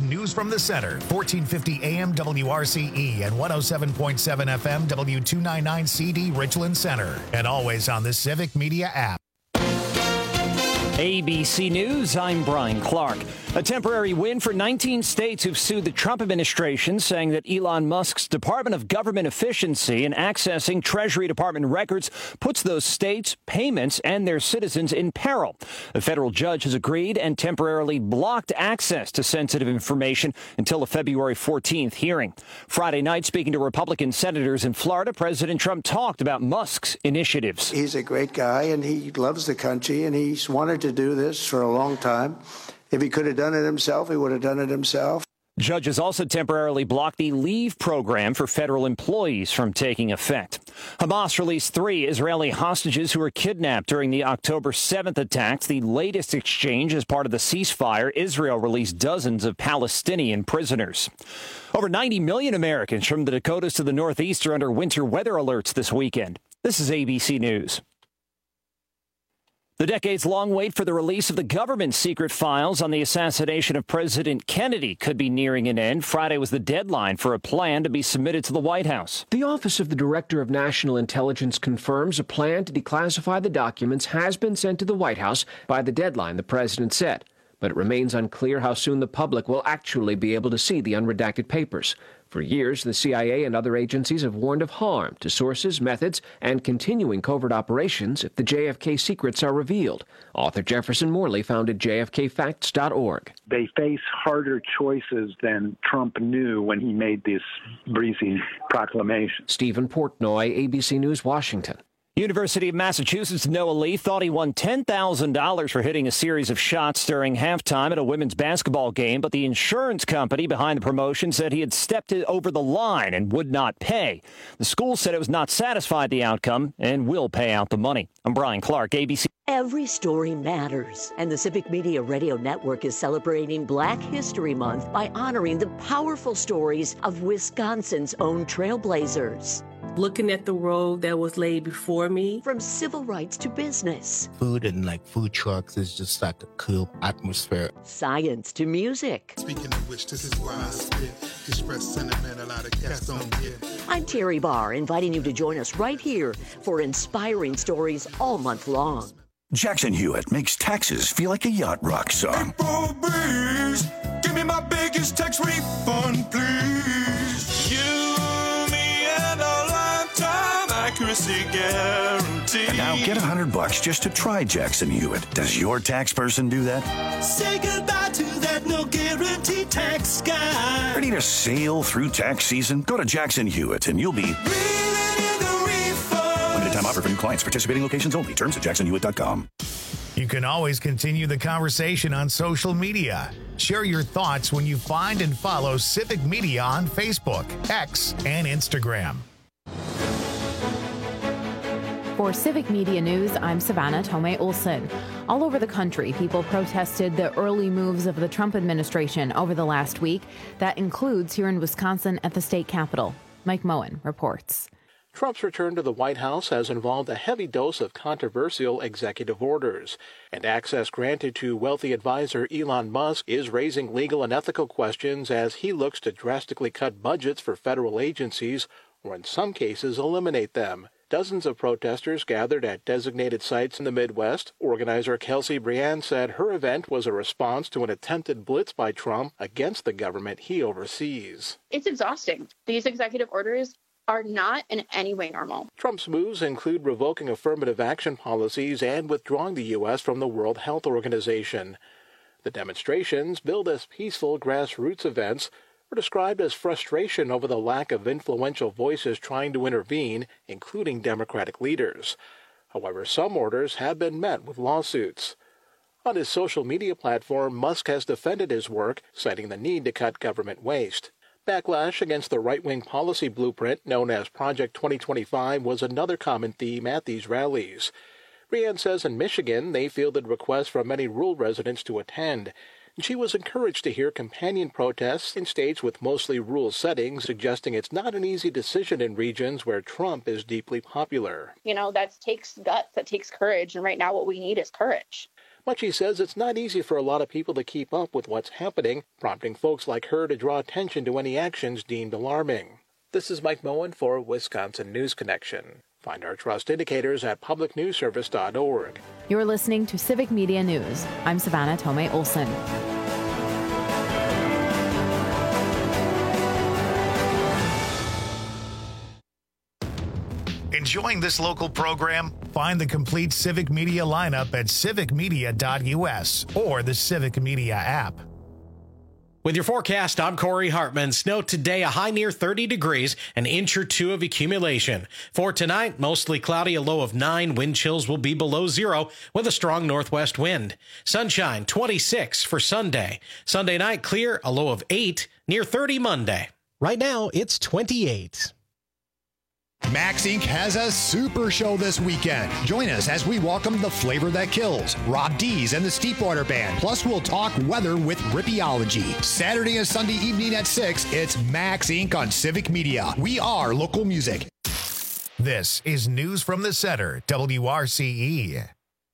News from the Center, 1450 AM WRCE and 107.7 FM W299 CD Richland Center. And always on the Civic Media app. ABC News, I'm Brian Clark. A temporary win for 19 states who've sued the Trump administration, saying that Elon Musk's Department of Government Efficiency in accessing Treasury Department records puts those states' payments and their citizens in peril. A federal judge has agreed and temporarily blocked access to sensitive information until a February 14th hearing. Friday night, speaking to Republican senators in Florida, President Trump talked about Musk's initiatives. He's a great guy, and he loves the country, and he's wanted to do this for a long time. If he could have done it himself, he would have done it himself. Judges also temporarily blocked the leave program for federal employees from taking effect. Hamas released 3 Israeli hostages who were kidnapped during the October 7th attacks, the latest exchange as part of the ceasefire. Israel released dozens of Palestinian prisoners. Over 90 million Americans from the Dakotas to the Northeast are under winter weather alerts this weekend. This is ABC News. The decades-long wait for the release of the government's secret files on the assassination of President Kennedy could be nearing an end. Friday was the deadline for a plan to be submitted to the White House. The Office of the Director of National Intelligence confirms a plan to declassify the documents has been sent to the White House by the deadline the president set. But it remains unclear how soon the public will actually be able to see the unredacted papers. For years, the CIA and other agencies have warned of harm to sources, methods, and continuing covert operations if the JFK secrets are revealed. Author Jefferson Morley founded JFKFacts.org. They face harder choices than Trump knew when he made this breezy proclamation. Stephen Portnoy, ABC News, Washington. University of Massachusetts Noah Lee thought he won $10,000 for hitting a series of shots during halftime at a women's basketball game, but the insurance company behind the promotion said he had stepped over the line and would not pay. The school said it was not satisfied with the outcome and will pay out the money. I'm Brian Clark, ABC. Every story matters, and the Civic Media Radio Network is celebrating Black History Month by honoring the powerful stories of Wisconsin's own trailblazers. Looking at the road that was laid before me. From civil rights to business. Food and food trucks is just like a cool atmosphere. Science to music. Speaking of which, this is why I spit. Express sentiment a lot of cats don't get. I'm Terry Barr, inviting you to join us right here for inspiring stories all month long. Jackson Hewitt makes taxes feel like a yacht rock song. April breeze, give me my biggest tax refund, please. Accuracy guarantee. And now get $100 just to try Jackson Hewitt. Does your tax person do that? Say goodbye to that no guarantee tax guy. Ready to sail through tax season? Go to Jackson Hewitt and you'll be breathing in the refund. Limited time offer for new clients. Participating locations only. Terms at jacksonhewitt.com. You can always continue the conversation on social media. Share your thoughts when you find and follow Civic Media on Facebook, X, and Instagram. For Civic Media News, I'm Savannah Tomei Olson. All over the country, people protested the early moves of the Trump administration over the last week. That includes here in Wisconsin at the state capitol. Mike Moen reports. Trump's return to the White House has involved a heavy dose of controversial executive orders, and access granted to wealthy advisor Elon Musk is raising legal and ethical questions as he looks to drastically cut budgets for federal agencies, or in some cases eliminate them. Dozens of protesters gathered at designated sites in the Midwest. Organizer Kelsey Briand said her event was a response to an attempted blitz by Trump against the government he oversees. It's exhausting. These executive orders are not in any way normal. Trump's moves include revoking affirmative action policies and withdrawing the U.S. from the World Health Organization. The demonstrations, billed as peaceful grassroots events, were described as frustration over the lack of influential voices trying to intervene, including Democratic leaders. However, some orders have been met with lawsuits. On his social media platform, Musk has defended his work, citing the need to cut government waste. Backlash against the right-wing policy blueprint known as Project 2025 was another common theme at these rallies. Briand says in Michigan they fielded requests from many rural residents to attend. She was encouraged to hear companion protests in states with mostly rural settings, suggesting it's not an easy decision in regions where Trump is deeply popular. That takes guts, that takes courage, and right now what we need is courage. But she says it's not easy for a lot of people to keep up with what's happening, prompting folks like her to draw attention to any actions deemed alarming. This is Mike Moen for Wisconsin News Connection. Find our trust indicators at publicnewsservice.org. You're listening to Civic Media News. I'm Savannah Tomei Olson. Enjoying this local program? Find the complete Civic Media lineup at civicmedia.us or the Civic Media app. With your forecast, I'm Corey Hartman. Snow today, a high near 30 degrees, an inch or two of accumulation. For tonight, mostly cloudy, a low of 9. Wind chills will be below 0 with a strong northwest wind. Sunshine, 26 for Sunday. Sunday night, clear, a low of 8, near 30 Monday. Right now, it's 28. Max Inc. has a super show this weekend. Join us as we welcome the flavor that kills, Rob Dees and the Steepwater Band. Plus, we'll talk weather with Rippeology. Saturday and Sunday evening at 6, it's Max Inc. on Civic Media. We are local music. This is News from the Center, WRCE.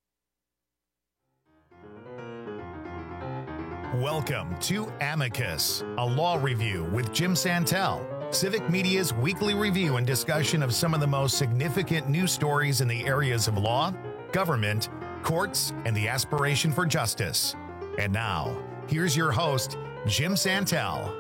Welcome to Amicus, a law review with Jim Santel. Civic Media's weekly review and discussion of some of the most significant news stories in the areas of law, government, courts, and the aspiration for justice. And now, here's your host, Jim Santel.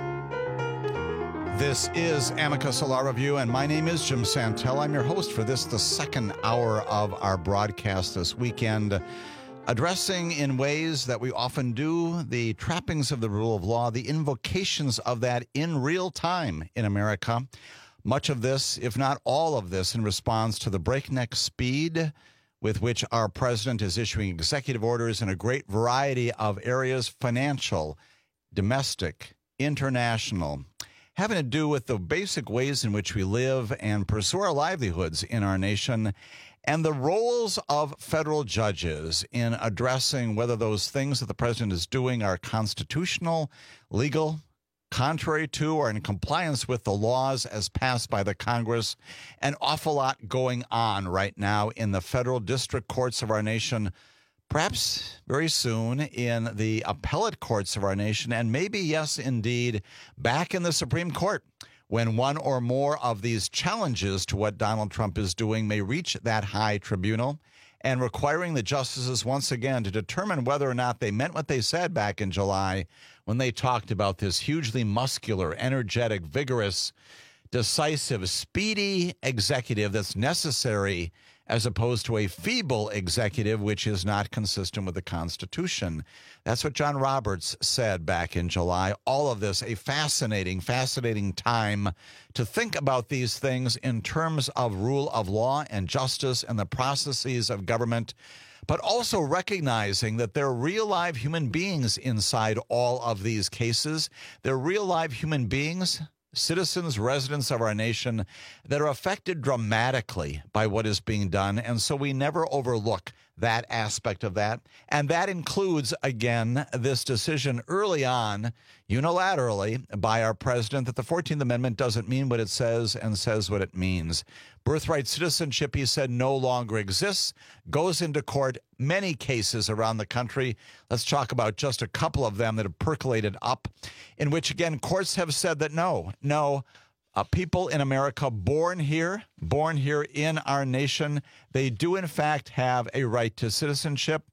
This is Amicus, a law review, and my name is Jim Santel. I'm your host for this, the second hour of our broadcast this weekend, addressing in ways that we often do the trappings of the rule of law, the invocations of that in real time in America. Much of this, if not all of this, in response to the breakneck speed with which our president is issuing executive orders in a great variety of areas, financial, domestic, international, having to do with the basic ways in which we live and pursue our livelihoods in our nation, and the roles of federal judges in addressing whether those things that the president is doing are constitutional, legal, contrary to, or in compliance with the laws as passed by the Congress. An awful lot going on right now in the federal district courts of our nation, perhaps very soon in the appellate courts of our nation, and maybe, yes, indeed, back in the Supreme Court, when one or more of these challenges to what Donald Trump is doing may reach that high tribunal, and requiring the justices once again to determine whether or not they meant what they said back in July when they talked about this hugely muscular, energetic, vigorous, decisive, speedy executive that's necessary as opposed to a feeble executive, which is not consistent with the Constitution. That's what John Roberts said back in July. All of this, a fascinating, fascinating time to think about these things in terms of rule of law and justice and the processes of government, but also recognizing that there are real live human beings inside all of these cases. They're real live human beings, citizens, residents of our nation, that are affected dramatically by what is being done. And so we never overlook that aspect of that. And that includes, again, this decision early on, unilaterally, by our president that the 14th Amendment doesn't mean what it says and says what it means. Birthright citizenship, he said, no longer exists, goes into court, many cases around the country. Let's talk about just a couple of them that have percolated up, in which, again, courts have said that no, people in America born here in our nation, they do in fact have a right to citizenship.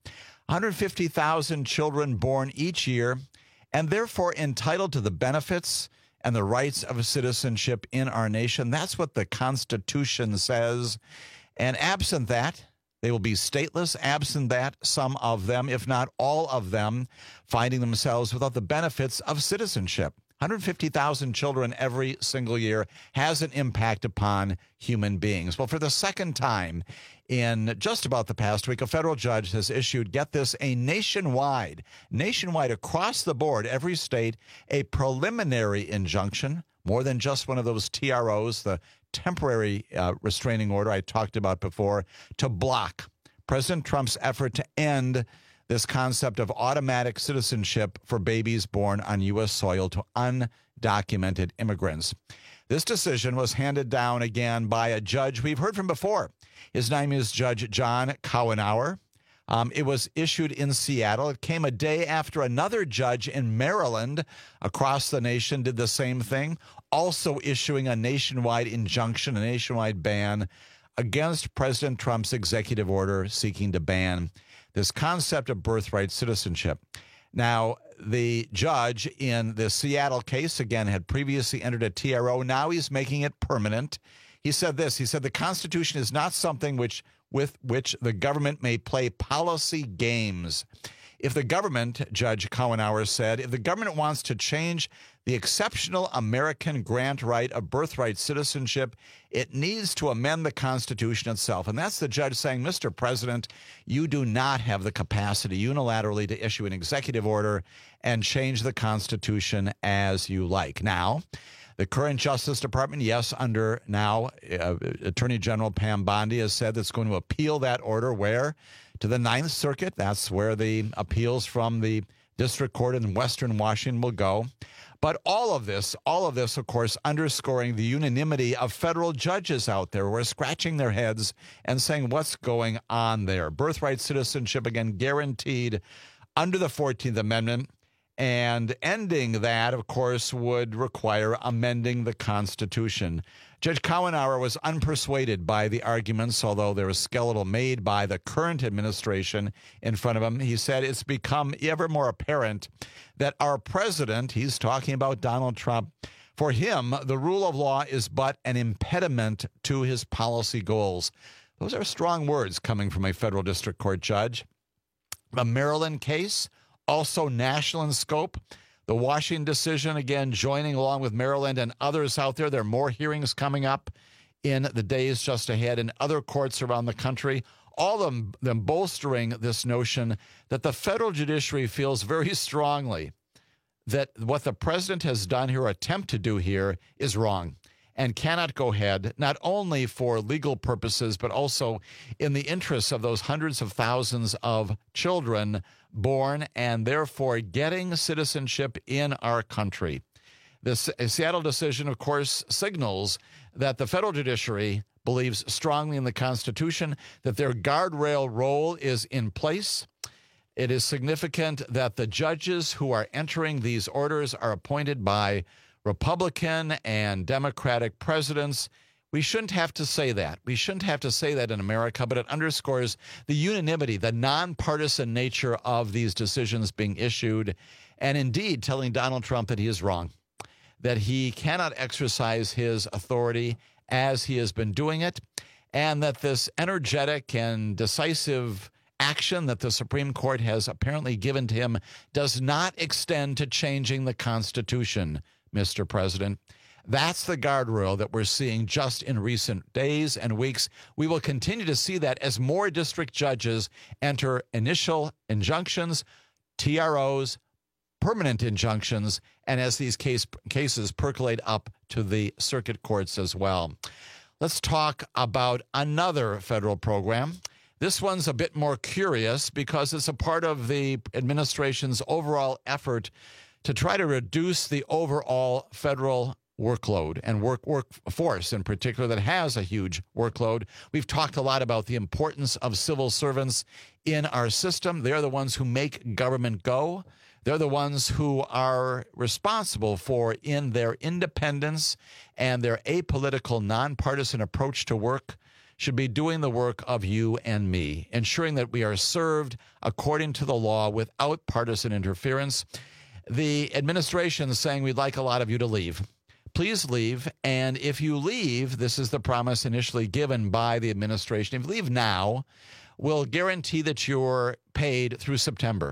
150,000 children born each year, and therefore entitled to the benefits and the rights of citizenship in our nation. That's what the Constitution says. And absent that, they will be stateless. Absent that, some of them, if not all of them, finding themselves without the benefits of citizenship. 150,000 children every single year has an impact upon human beings. Well, for the second time in just about the past week, a federal judge has issued, get this, a nationwide across the board, every state, a preliminary injunction, more than just one of those TROs, the temporary restraining order I talked about before, to block President Trump's effort to end this concept of automatic citizenship for babies born on U.S. soil to undocumented immigrants. This decision was handed down again by a judge we've heard from before. His name is Judge John Cowenauer. It was issued in Seattle. It came a day after another judge in Maryland across the nation did the same thing, also issuing a nationwide injunction, a nationwide ban against President Trump's executive order seeking to ban this concept of birthright citizenship. Now, the judge in the Seattle case, again, had previously entered a TRO. Now he's making it permanent. He said this. He said the Constitution is not something with which the government may play policy games. If the government, Judge Cowenauer said, if the government wants to change the exceptional American grant right of birthright citizenship, it needs to amend the Constitution itself. And that's the judge saying, Mr. President, you do not have the capacity unilaterally to issue an executive order and change the Constitution as you like. Now, the current Justice Department, yes, under now Attorney General Pam Bondi has said that's going to appeal that order where? To the Ninth Circuit. That's where the appeals from the district court in Western Washington will go. But all of this, of course, underscoring the unanimity of federal judges out there who are scratching their heads and saying what's going on there. Birthright citizenship, again, guaranteed under the 14th Amendment. And ending that, of course, would require amending the Constitution. Judge Cowenauer was unpersuaded by the arguments, although there was skeletal made by the current administration in front of him. He said it's become ever more apparent that our president, he's talking about Donald Trump, for him, the rule of law is but an impediment to his policy goals. Those are strong words coming from a federal district court judge. The Maryland case, also national in scope. The Washington decision, again, joining along with Maryland and others out there. There are more hearings coming up in the days just ahead in other courts around the country, all of them bolstering this notion that the federal judiciary feels very strongly that what the president has done here, or attempt to do here, is wrong and cannot go ahead, not only for legal purposes, but also in the interests of those hundreds of thousands of children born and therefore getting citizenship in our country. This Seattle decision, of course, signals that the federal judiciary believes strongly in the Constitution, that their guardrail role is in place. It is significant that the judges who are entering these orders are appointed by Republican and Democratic presidents. We shouldn't have to say that. We shouldn't have to say that in America, but it underscores the unanimity, the nonpartisan nature of these decisions being issued, and indeed telling Donald Trump that he is wrong, that he cannot exercise his authority as he has been doing it, and that this energetic and decisive action that the Supreme Court has apparently given to him does not extend to changing the Constitution, Mr. President. That's the guardrail that we're seeing just in recent days and weeks. We will continue to see that as more district judges enter initial injunctions, TROs, permanent injunctions, and as these cases percolate up to the circuit courts as well. Let's talk about another federal program. This one's a bit more curious because it's a part of the administration's overall effort to try to reduce the overall federal workload and workforce in particular that has a huge workload. We've talked a lot about the importance of civil servants in our system. They're the ones who make government go. They're the ones who are responsible for, in their independence and their apolitical, nonpartisan approach to work, should be doing the work of you and me, ensuring that we are served according to the law without partisan interference. The administration is saying we'd like a lot of you to leave. Please leave, and if you leave, this is the promise initially given by the administration, if you leave now, we'll guarantee that you're paid through September.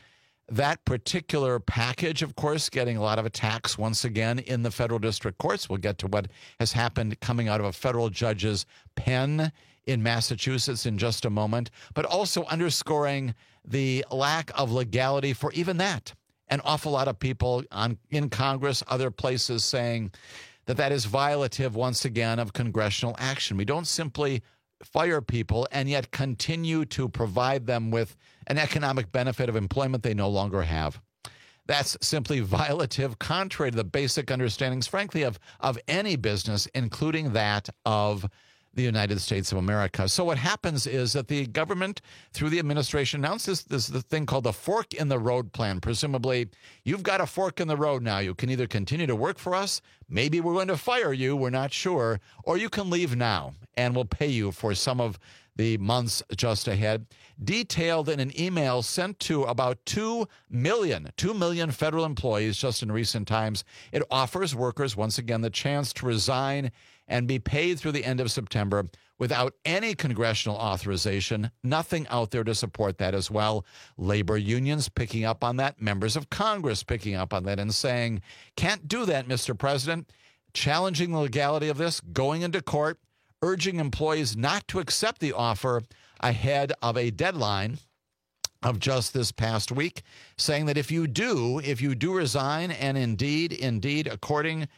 That particular package, of course, getting a lot of attacks once again in the federal district courts. We'll get to what has happened coming out of a federal judge's pen in Massachusetts in just a moment, but also underscoring the lack of legality for even that. An awful lot of people in Congress, other places, saying that that is violative, once again, of congressional action. We don't simply fire people and yet continue to provide them with an economic benefit of employment they no longer have. That's simply violative, contrary to the basic understandings, frankly, of any business, including that of the United States of America. So what happens is that the government, through the administration, announces this thing called the fork in the road plan. Presumably, you've got a fork in the road now. You can either continue to work for us, maybe we're going to fire you, we're not sure, or you can leave now, and we'll pay you for some of the months just ahead. Detailed in an email sent to about 2 million federal employees just in recent times, it offers workers, once again, the chance to resign and be paid through the end of September without any congressional authorization. Nothing out there to support that as well. Labor unions picking up on that, members of Congress picking up on that and saying, can't do that, Mr. President. Challenging the legality of this, going into court, urging employees not to accept the offer ahead of a deadline of just this past week, saying that if you do resign, and indeed, according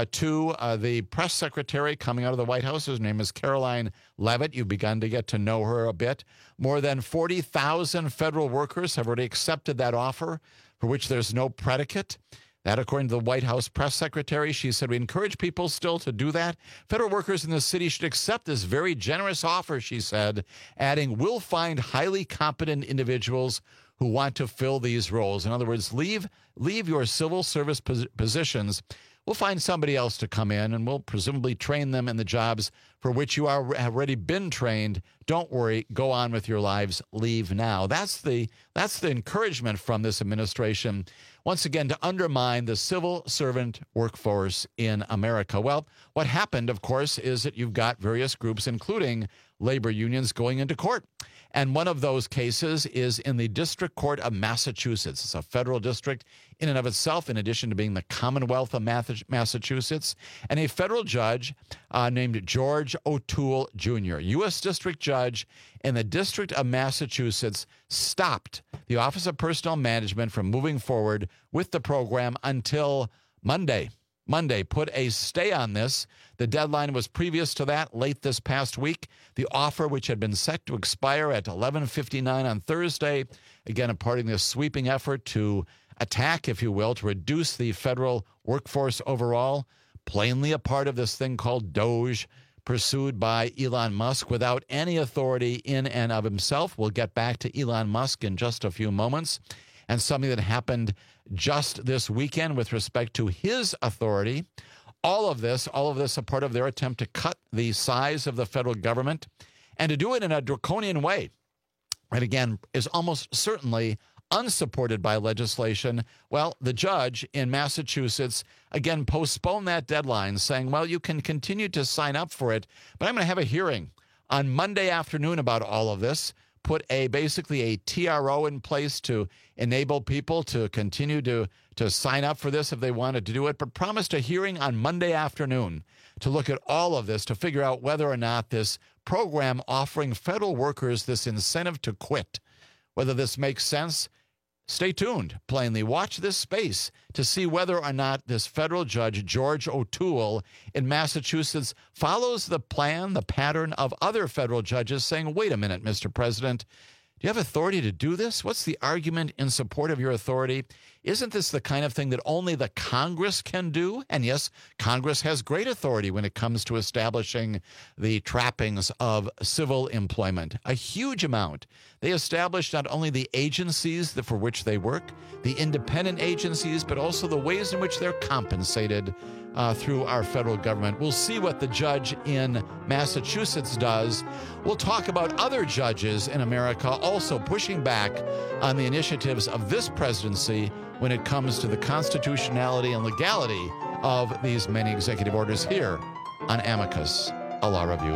to the press secretary coming out of the White House, whose name is Caroline Leavitt, you've begun to get to know her a bit. More than 40,000 federal workers have already accepted that offer, for which there's no predicate. That, according to the White House press secretary, she said, we encourage people still to do that. Federal workers in the city should accept this very generous offer, she said, adding, we'll find highly competent individuals who want to fill these roles. In other words, leave your civil service positions. We'll find somebody else to come in, and we'll presumably train them in the jobs for which you have already been trained. Don't worry, go on with your lives. Leave now. That's the encouragement from this administration, once again, to undermine the civil servant workforce in America. Well, what happened, of course, is that you've got various groups, including labor unions, going into court. And one of those cases is in the District Court of Massachusetts. It's a federal district in and of itself, in addition to being the Commonwealth of Massachusetts. And a federal judge named George O'Toole Jr., U.S. District Judge in the District of Massachusetts, stopped the Office of Personnel Management from moving forward with the program until Monday, put a stay on this. The deadline was previous to that, late this past week. The offer, which had been set to expire at 11:59 on Thursday, again, a part of this sweeping effort to attack, if you will, to reduce the federal workforce overall, plainly a part of this thing called DOGE, pursued by Elon Musk without any authority in and of himself. We'll get back to Elon Musk in just a few moments. And something that happened just this weekend with respect to his authority. All of this a part of their attempt to cut the size of the federal government and to do it in a draconian way. And again, is almost certainly unsupported by legislation. Well, the judge in Massachusetts, again, postponed that deadline, saying, well, you can continue to sign up for it, but I'm going to have a hearing on Monday afternoon about all of this. Put basically a TRO in place to enable people to continue to sign up for this if they wanted to do it, but promised a hearing on Monday afternoon to look at all of this, to figure out whether or not this program offering federal workers this incentive to quit, whether this makes sense. Stay tuned, plainly. Watch this space to see whether or not this federal judge, George O'Toole in Massachusetts, follows the plan, the pattern of other federal judges saying, wait a minute, Mr. President, do you have authority to do this? What's the argument in support of your authority? Isn't this the kind of thing that only the Congress can do? And yes, Congress has great authority when it comes to establishing the trappings of civil employment, a huge amount. They establish not only the agencies for which they work, the independent agencies, but also the ways in which they're compensated through our federal government. We'll see what the judge in Massachusetts does. We'll talk about other judges in America also pushing back on the initiatives of this presidency when it comes to the constitutionality and legality of these many executive orders here on Amicus, a Law Review.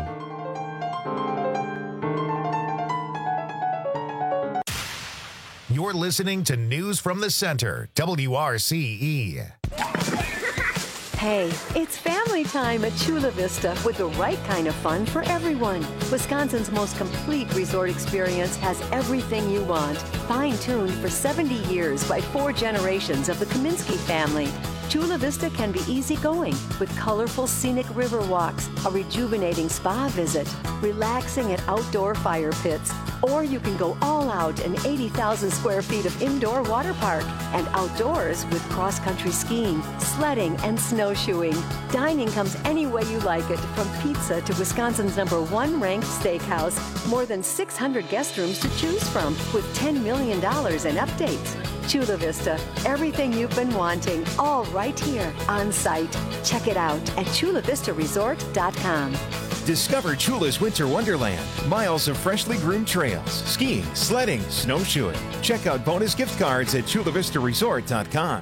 You're listening to News from the Center, WRCE. Hey, it's family time at Chula Vista with the right kind of fun for everyone. Wisconsin's most complete resort experience has everything you want. Fine-tuned for 70 years by 4 generations of the Kaminsky family. Chula Vista can be easygoing with colorful scenic river walks, a rejuvenating spa visit, relaxing at outdoor fire pits, or you can go all out in 80,000 square feet of indoor water park and outdoors with cross-country skiing, sledding, and snowshoeing. Dining comes any way you like it, from pizza to Wisconsin's #1 ranked steakhouse. More than 600 guest rooms to choose from with $10 million in updates. Chula Vista, everything you've been wanting, all right here on site. Check it out at chulavistaresort.com. Discover Chula's Winter Wonderland. Miles of freshly groomed trails, skiing, sledding, snowshoeing. Check out bonus gift cards at chulavistaresort.com.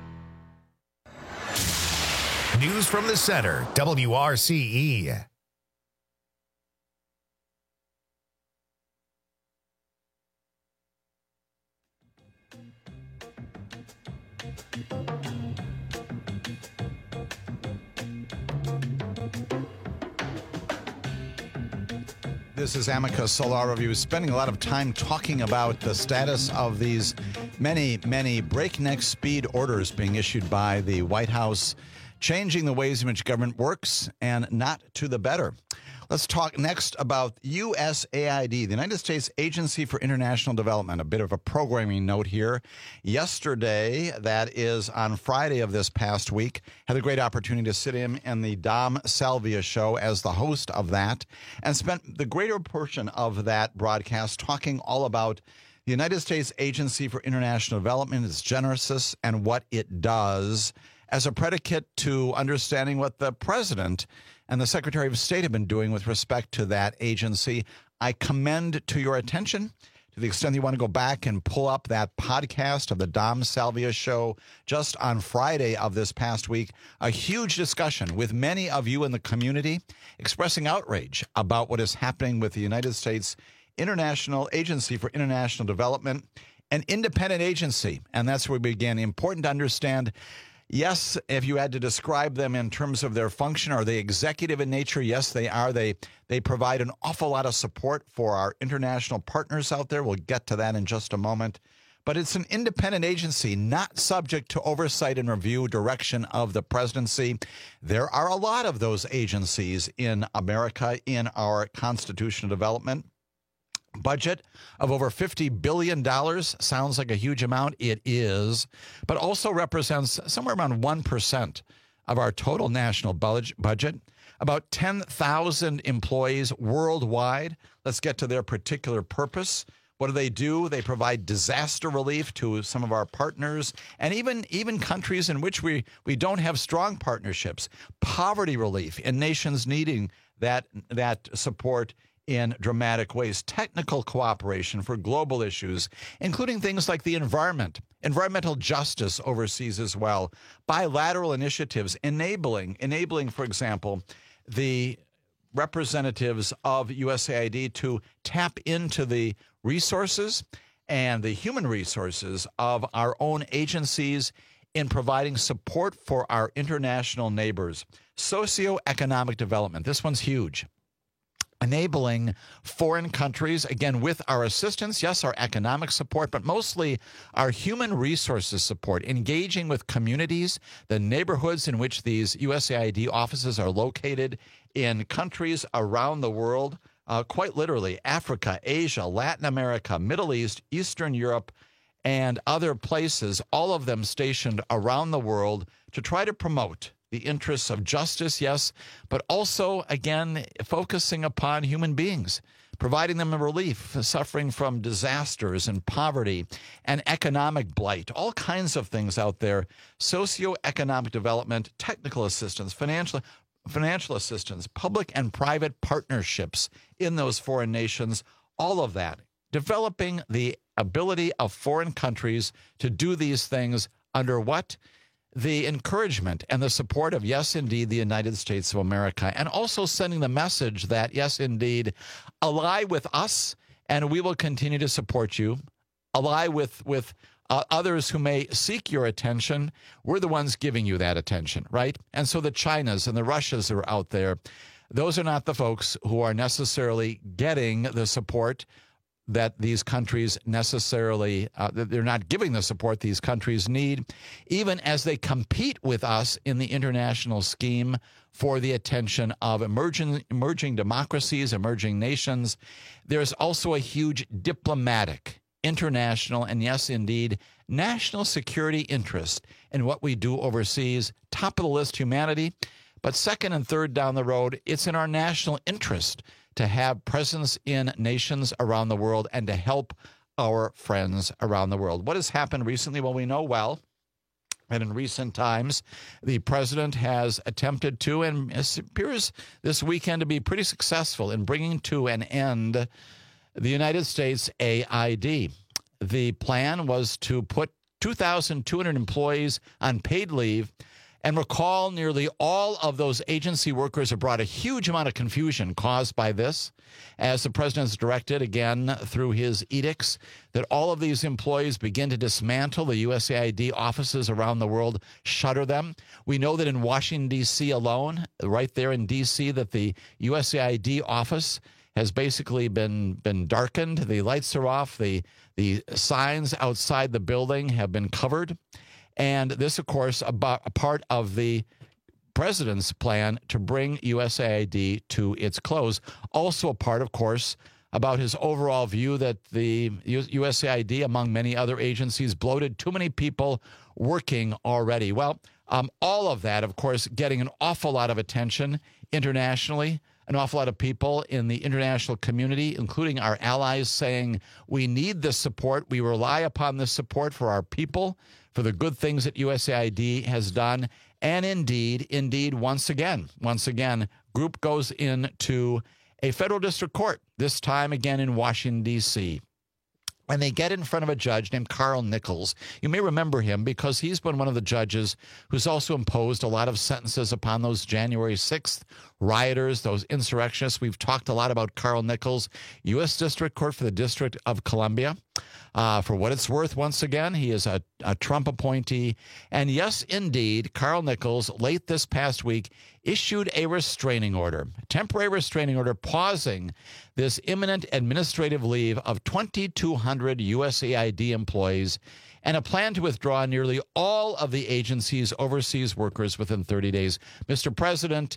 News from the center, WRCE. This is Amicus Solar Review, spending a lot of time talking about the status of these many breakneck speed orders being issued by the White House, changing the ways in which government works and not to the better. Let's talk next about USAID, the United States Agency for International Development. A bit of a programming note here. Yesterday, that is on Friday of this past week, had a great opportunity to sit in the Dom Salvia show as the host of that and spent the greater portion of that broadcast talking all about the United States Agency for International Development, its genesis, and what it does as a predicate to understanding what the president and the Secretary of State have been doing with respect to that agency. I commend to your attention, to the extent that you want to go back and pull up that podcast of the Dom Salvia show just on Friday of this past week, a huge discussion with many of you in the community expressing outrage about what is happening with the United States International Agency for International Development, an independent agency. And that's where we begin. Important to understand. Yes, if you had to describe them in terms of their function, are they executive in nature? Yes, they are. They provide an awful lot of support for our international partners out there. We'll get to that in just a moment. But it's an independent agency, not subject to oversight and review direction of the presidency. There are a lot of those agencies in America in our constitutional development. Budget of over $50 billion sounds like a huge amount. It is, but also represents somewhere around 1% of our total national budget. About 10,000 employees worldwide. Let's get to their particular purpose. What do? They provide disaster relief to some of our partners and even countries in which we don't have strong partnerships. Poverty relief in nations needing that support in dramatic ways. Technical cooperation for global issues, including things like the environment, environmental justice overseas as well. Bilateral initiatives enabling, for example, the representatives of USAID to tap into the resources and the human resources of our own agencies in providing support for our international neighbors. Socioeconomic development. This one's huge. Enabling foreign countries, again, with our assistance, yes, our economic support, but mostly our human resources support, engaging with communities, the neighborhoods in which these USAID offices are located in countries around the world, quite literally Africa, Asia, Latin America, Middle East, Eastern Europe, and other places, all of them stationed around the world to try to promote the interests of justice, yes, but also, again, focusing upon human beings, providing them relief, suffering from disasters and poverty and economic blight, all kinds of things out there, socioeconomic development, technical assistance, financial assistance, public and private partnerships in those foreign nations, all of that, developing the ability of foreign countries to do these things under what? The encouragement and the support of, yes, indeed, the United States of America, and also sending the message that, yes, indeed, ally with us, and we will continue to support you. Ally with others who may seek your attention. We're the ones giving you that attention, right? And so the Chinas and the Russias are out there. Those are not the folks who are necessarily getting the support that these countries necessarily, that they're not giving the support these countries need, even as they compete with us in the international scheme for the attention of emerging democracies, emerging nations. There's also a huge diplomatic, international, and yes, indeed, national security interest in what we do overseas. Top of the list, humanity. But second and third down the road, it's in our national interest to have presence in nations around the world and to help our friends around the world. What has happened recently? Well, we know well that in recent times, the president has attempted to, and it appears this weekend to be pretty successful in bringing to an end the United States AID. The plan was to put 2,200 employees on paid leave. And recall, nearly all of those agency workers have brought a huge amount of confusion caused by this, as the president has directed, again, through his edicts, that all of these employees begin to dismantle the USAID offices around the world, shutter them. We know that in Washington, D.C. alone, right there in D.C., that the USAID office has basically been darkened. The lights are off. The signs outside the building have been covered. And this, of course, about a part of the president's plan to bring USAID to its close. Also a part, of course, about his overall view that the USAID, among many other agencies, bloated, too many people working already. Well, all of that, of course, getting an awful lot of attention internationally. An awful lot of people in the international community, including our allies, saying we need this support. We rely upon this support for our people, for the good things that USAID has done. And indeed, once again, group goes into a federal district court, this time again in Washington, D.C., and they get in front of a judge named Carl Nichols. You may remember him because he's been one of the judges who's also imposed a lot of sentences upon those January 6th rioters, those insurrectionists. We've talked a lot about Carl Nichols, U.S. District Court for the District of Columbia. For what it's worth, once again, he is a Trump appointee. And yes, indeed, Carl Nichols, late this past week, issued a restraining order, temporary restraining order, pausing this imminent administrative leave of 2,200 USAID employees and a plan to withdraw nearly all of the agency's overseas workers within 30 days. Mr. President,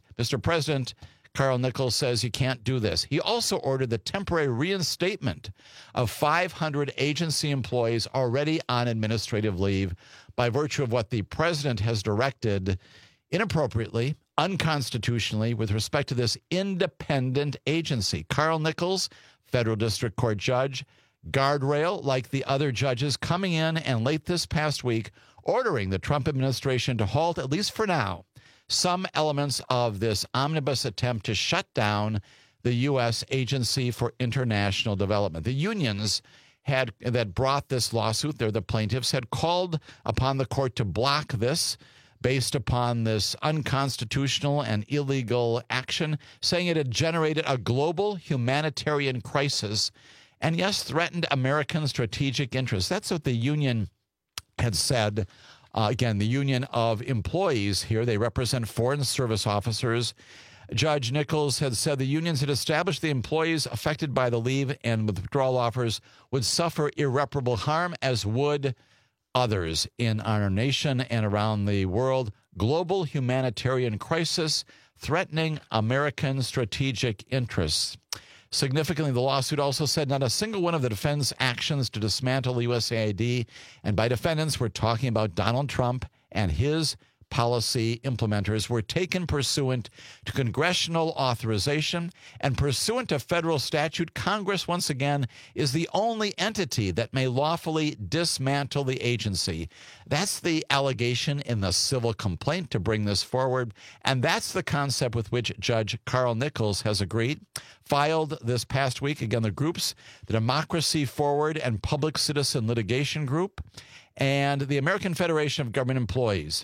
Carl Nichols says you can't do this. He also ordered the temporary reinstatement of 500 agency employees already on administrative leave by virtue of what the president has directed inappropriately, unconstitutionally, with respect to this independent agency. Carl Nichols, federal district court judge, guardrail like the other judges, coming in and late this past week ordering the Trump administration to halt, at least for now, some elements of this omnibus attempt to shut down the U.S. Agency for International Development. The unions that brought this lawsuit, they're the plaintiffs, had called upon the court to block this based upon this unconstitutional and illegal action, saying it had generated a global humanitarian crisis and, yes, threatened American strategic interests. That's what the union had said. Again, the union of employees here, they represent foreign service officers. Judge Nichols had said the unions had established the employees affected by the leave and withdrawal offers would suffer irreparable harm, as would others in our nation and around the world. Global humanitarian crisis threatening American strategic interests. Significantly, the lawsuit also said not a single one of the defendants' actions to dismantle USAID, and by defendants, we're talking about Donald Trump and his policy implementers, were taken pursuant to congressional authorization and pursuant to federal statute. Congress, once again, is the only entity that may lawfully dismantle the agency. That's the allegation in the civil complaint to bring this forward, and that's the concept with which Judge Carl Nichols has agreed. Filed this past week, again, the groups, the Democracy Forward and Public Citizen Litigation Group, and the American Federation of Government Employees,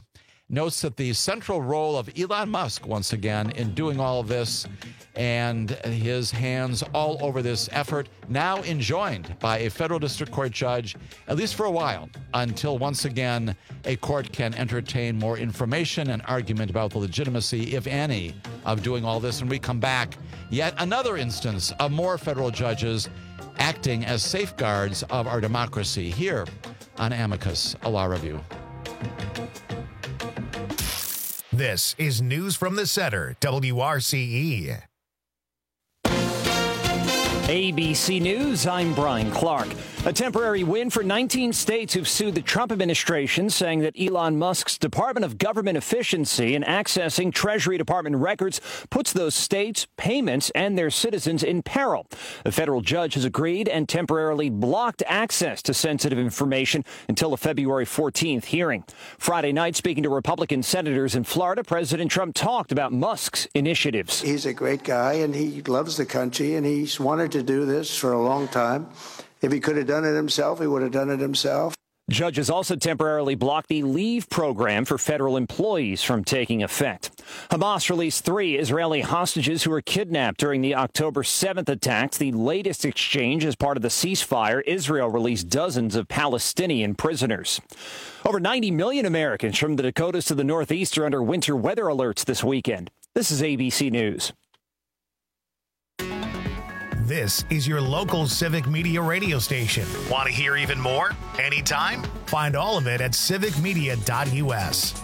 notes that the central role of Elon Musk, once again, in doing all of this and his hands all over this effort, now enjoined by a federal district court judge, at least for a while, until once again a court can entertain more information and argument about the legitimacy, if any, of doing all this. When we come back, yet another instance of more federal judges acting as safeguards of our democracy here on Amicus, a law review. This is News from the Center, WRCE. ABC News, I'm Brian Clark. A temporary win for 19 states who've sued the Trump administration, saying that Elon Musk's Department of Government Efficiency in accessing Treasury Department records puts those states' payments and their citizens in peril. A federal judge has agreed and temporarily blocked access to sensitive information until a February 14th hearing. Friday night, speaking to Republican senators in Florida, President Trump talked about Musk's initiatives. He's a great guy, and he loves the country, and he's wanted to do this for a long time. If he could have done it himself, he would have done it himself. Judges also temporarily blocked the leave program for federal employees from taking effect. Hamas released 3 Israeli hostages who were kidnapped during the October 7th attacks, the latest exchange as part of the ceasefire. Israel released dozens of Palestinian prisoners. Over 90 million Americans from the Dakotas to the Northeast are under winter weather alerts this weekend. This is ABC News. This is your local Civic Media radio station. Want to hear even more? Anytime? Find all of it at civicmedia.us.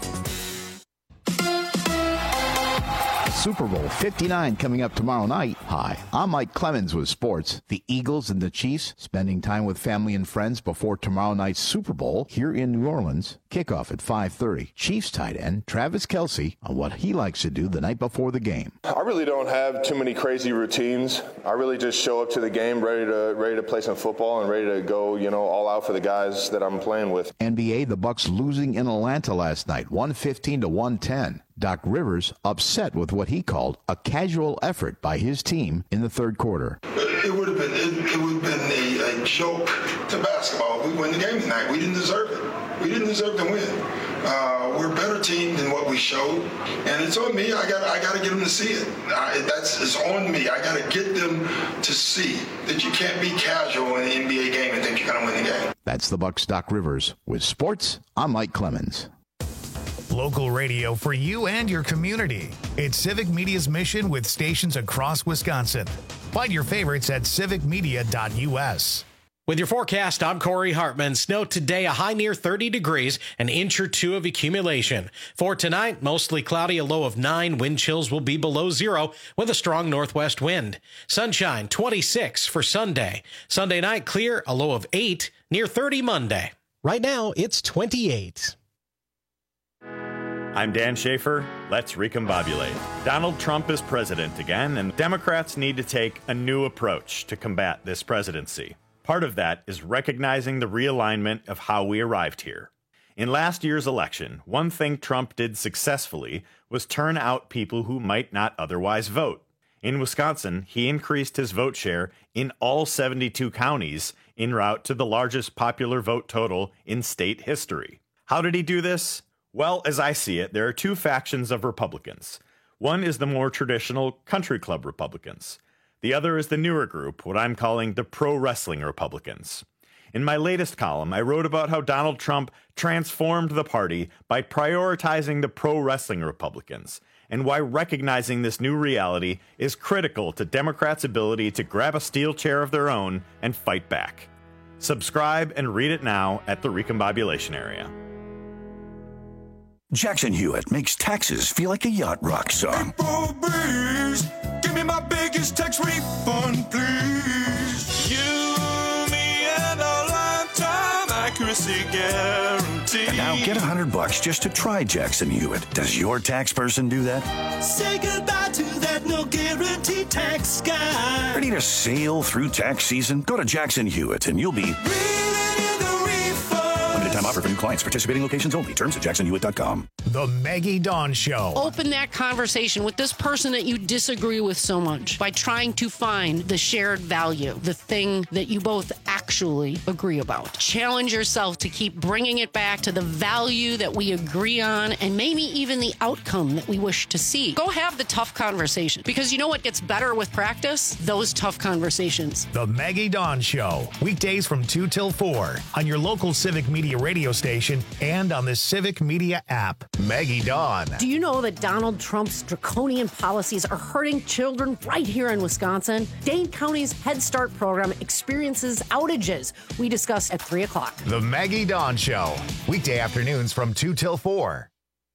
Super Bowl 59 coming up tomorrow night. Hi, I'm Mike Clemens with sports. The Eagles and the Chiefs spending time with family and friends before tomorrow night's Super Bowl here in New Orleans. Kickoff at 5:30. Chiefs tight end Travis Kelce on what he likes to do the night before the game. I really don't have too many crazy routines. I really just show up to the game ready to play some football and ready to go, all out for the guys that I'm playing with. NBA, the Bucks losing in Atlanta last night, 115 to 110. Doc Rivers upset with what he called a casual effort by his team in the third quarter. It would have been a joke to basketball if we win the game tonight. We didn't deserve it. We didn't deserve to win. We're a better team than what we showed, and it's on me. I got to get them to see it. It's on me. I got to get them to see that you can't be casual in an NBA game and think you're going to win the game. That's the Bucks' Doc Rivers. With sports, I'm Mike Clemens. Local radio for you and your community. It's Civic Media's mission with stations across Wisconsin. Find your favorites at civicmedia.us. With your forecast, I'm Corey Hartman. Snow today, a high near 30 degrees, an inch or 2 of accumulation. For tonight, mostly cloudy, a low of 9. Wind chills will be below 0 with a strong northwest wind. Sunshine, 26 for Sunday. Sunday night, clear, a low of 8, near 30 Monday. Right now, it's 28. I'm Dan Schaefer. Let's recombobulate. Donald Trump is president again, and Democrats need to take a new approach to combat this presidency. Part of that is recognizing the realignment of how we arrived here. In last year's election, one thing Trump did successfully was turn out people who might not otherwise vote. In Wisconsin, he increased his vote share in all 72 counties en route to the largest popular vote total in state history. How did he do this? Well, as I see it, there are 2 factions of Republicans. One is the more traditional country club Republicans. The other is the newer group, what I'm calling the pro-wrestling Republicans. In my latest column, I wrote about how Donald Trump transformed the party by prioritizing the pro-wrestling Republicans, and why recognizing this new reality is critical to Democrats' ability to grab a steel chair of their own and fight back. Subscribe and read it now at the Recombobulation Area. Jackson Hewitt makes taxes feel like a yacht rock song. Give me my biggest tax refund, please. You, me, and a lifetime accuracy guarantee. And now get $100 just to try Jackson Hewitt. Does your tax person do that? Say goodbye to that no guarantee tax guy. Ready to sail through tax season? Go to Jackson Hewitt and you'll be... Limited time offer for new clients. Participating locations only. Terms at jacksonhewitt.com. The Maggie Dawn Show. Open that conversation with this person that you disagree with so much by trying to find the shared value, the thing that you both actually agree about. Challenge yourself to keep bringing it back to the value that we agree on and maybe even the outcome that we wish to see. Go have the tough conversation, because you know what gets better with practice? Those tough conversations. The Maggie Dawn Show, weekdays from 2 till 4 on your local Civic Media radio station and on the Civic Media app. Maggie Dawn. Do you know that Donald Trump's draconian policies are hurting children right here in Wisconsin? Dane County's Head Start program experiences outages. We discuss at 3 o'clock. The Maggie Dawn Show, weekday afternoons from 2 till 4.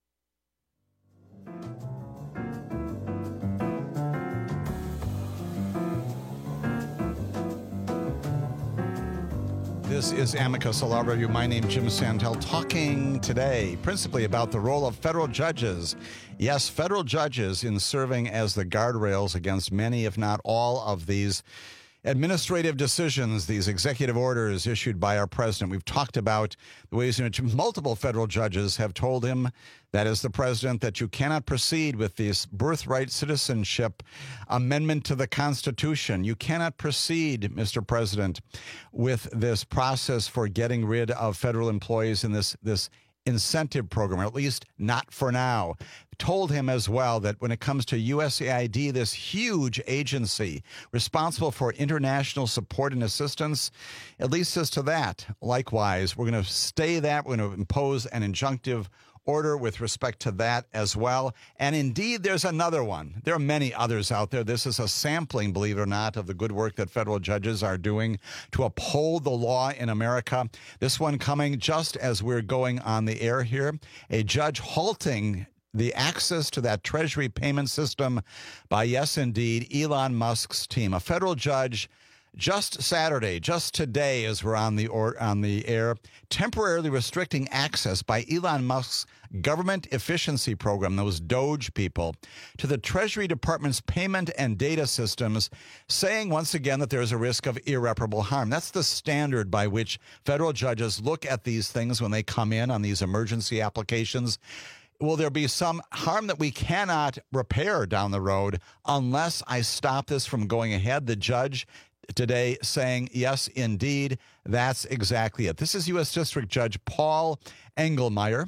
This is Amicus, a law review. My name is Jim Santel, talking today principally about the role of federal judges. Yes, federal judges in serving as the guardrails against many, if not all, of these administrative decisions, these executive orders issued by our president. We've talked about the ways in which multiple federal judges have told him, that is the president, that you cannot proceed with this birthright citizenship amendment to the Constitution. You cannot proceed, Mr. President, with this process for getting rid of federal employees in this incentive program, or at least not for now. Told him as well that when it comes to USAID, this huge agency responsible for international support and assistance, at least as to that, likewise, we're going to stay that. We're going to impose an injunctive order with respect to that as well. And indeed, there's another one. There are many others out there. This is a sampling, believe it or not, of the good work that federal judges are doing to uphold the law in America. This one coming just as we're going on the air here. A judge halting the access to that Treasury payment system by, yes, indeed, Elon Musk's team. A federal judge just Saturday, just today as we're on the air, temporarily restricting access by Elon Musk's government efficiency program, those Doge people, to the Treasury Department's payment and data systems, saying once again that there is a risk of irreparable harm. That's the standard by which federal judges look at these things when they come in on these emergency applications. Will there be some harm that we cannot repair down the road unless I stop this from going ahead? The judge today saying, yes, indeed, that's exactly it. This is U.S. District Judge Paul Engelmeyer,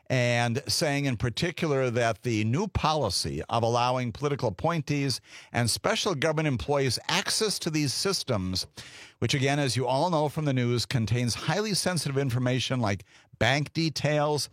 and saying in particular that the new policy of allowing political appointees and special government employees access to these systems, which again, as you all know from the news, contains highly sensitive information like bank details,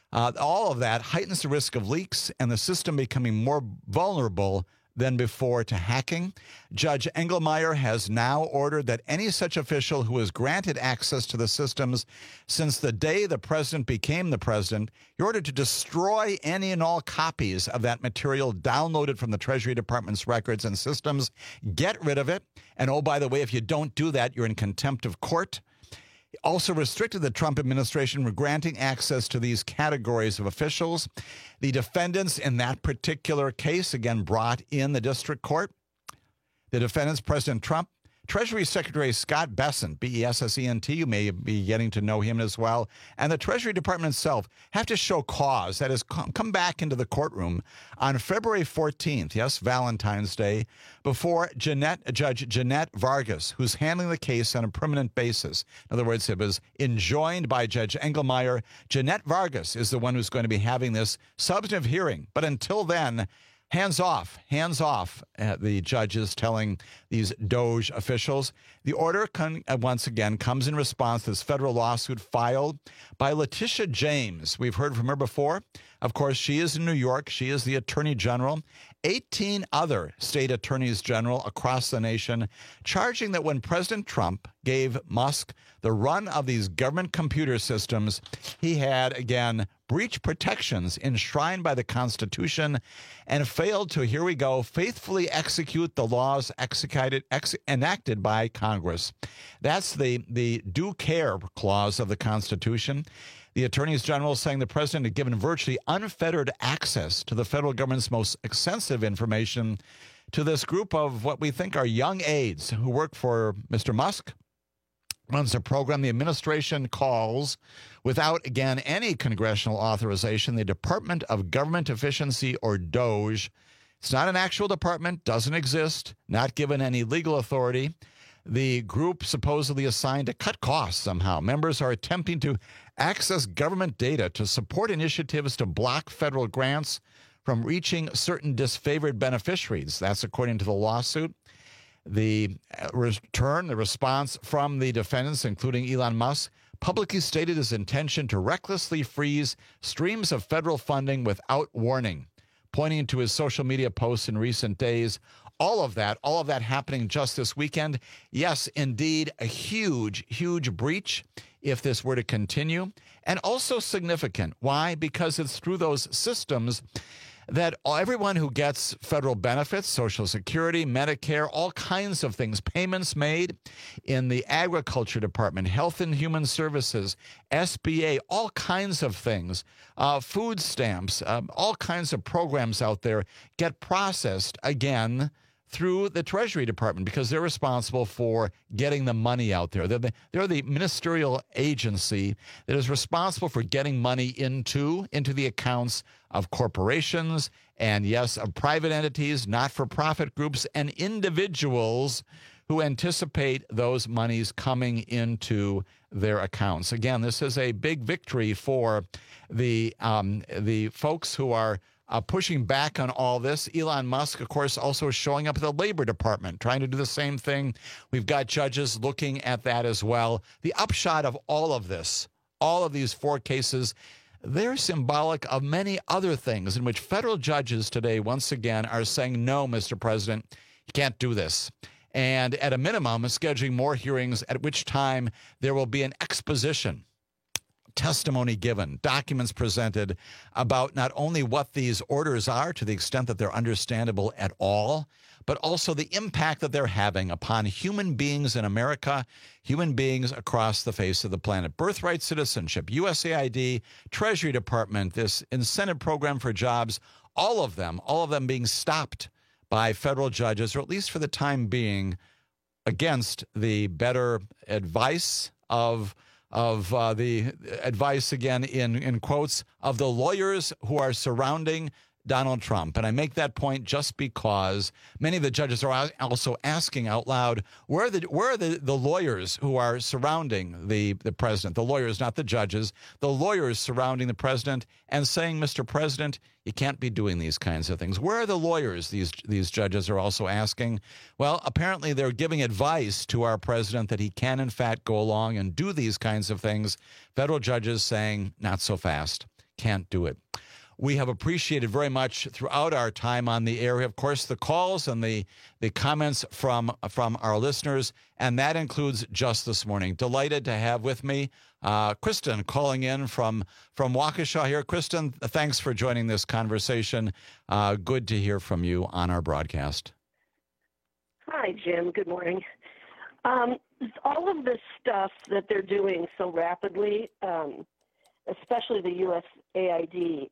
all of that heightens the risk of leaks and the system becoming more vulnerable than before to hacking. Judge Engelmeyer has now ordered that any such official who has granted access to the systems since the day the president became the president, he ordered to destroy any and all copies of that material downloaded from the Treasury Department's records and systems. Get rid of it. And oh, by the way, if you don't do that, you're in contempt of court. Also restricted the Trump administration from granting access to these categories of officials. The defendants in that particular case, again, brought in the district court. The defendants, President Trump, Treasury Secretary Scott Bessent, B-E-S-S-E-N-T, you may be getting to know him as well, and the Treasury Department itself have to show cause, that is, come back into the courtroom on February 14th, yes, Valentine's Day, before Judge Jeanette Vargas, who's handling the case on a permanent basis. In other words, it was enjoined by Judge Engelmeyer. Jeanette Vargas is the one who's going to be having this substantive hearing, but until then, hands off, the judge is telling these Doge officials. The order, once again, comes in response to this federal lawsuit filed by Letitia James. We've heard from her before. Of course, she is in New York. She is the Attorney General. 18 other state attorneys general across the nation charging that when President Trump gave Musk the run of these government computer systems, he had, again, breached protections enshrined by the Constitution and failed to, here we go, faithfully execute the laws enacted by Congress. That's the due care clause of the Constitution. The attorneys general saying the president had given virtually unfettered access to the federal government's most extensive information to this group of what we think are young aides who work for Mr. Musk. Runs a program the administration calls, without, again, any congressional authorization, the Department of Government Efficiency, or DOGE. It's not an actual department, doesn't exist, not given any legal authority. the group supposedly assigned to cut costs somehow. Members are attempting to access government data to support initiatives to block federal grants from reaching certain disfavored beneficiaries. That's according to the lawsuit. The response from the defendants, including Elon Musk, publicly stated his intention to recklessly freeze streams of federal funding without warning, pointing to his social media posts in recent days. All of that happening just this weekend. Yes, indeed, a huge, huge breach if this were to continue, and also significant. Why? Because it's through those systems that everyone who gets federal benefits, Social Security, Medicare, all kinds of things, payments made in the Agriculture Department, Health and Human Services, SBA, all kinds of things, food stamps, all kinds of programs out there get processed again through the Treasury Department because they're responsible for getting the money out there. They're the ministerial agency that is responsible for getting money into the accounts of corporations and, yes, of private entities, not-for-profit groups, and individuals who anticipate those monies coming into their accounts. Again, this is a big victory for the folks who are pushing back on all this. Elon Musk, of course, also showing up at the Labor Department, trying to do the same thing. We've got judges looking at that as well. The upshot of all of this, all of these 4 cases, they're symbolic of many other things in which federal judges today, once again, are saying, no, Mr. President, you can't do this. And at a minimum, scheduling more hearings at which time there will be an exposition, testimony given, documents presented about not only what these orders are to the extent that they're understandable at all, but also the impact that they're having upon human beings in America, human beings across the face of the planet. Birthright citizenship, USAID, Treasury Department, this incentive program for jobs, all of them being stopped by federal judges, or at least for the time being, against the better advice of the advice, again, in quotes, of the lawyers who are surrounding Donald Trump. And I make that point just because many of the judges are also asking out loud, where are the lawyers who are surrounding the president? The lawyers, not the judges, the lawyers surrounding the president and saying, Mr. President, you can't be doing these kinds of things. Where are the lawyers, these judges are also asking? Well, apparently they're giving advice to our president that he can, in fact, go along and do these kinds of things. Federal judges saying, not so fast, can't do it. We have appreciated very much throughout our time on the air, of course, the calls and the comments from our listeners, and that includes just this morning. Delighted to have with me Kristen calling in from Waukesha here. Kristen, thanks for joining this conversation. Good to hear from you on our broadcast. Hi, Jim. Good morning. All of this stuff that they're doing so rapidly, especially the USAID,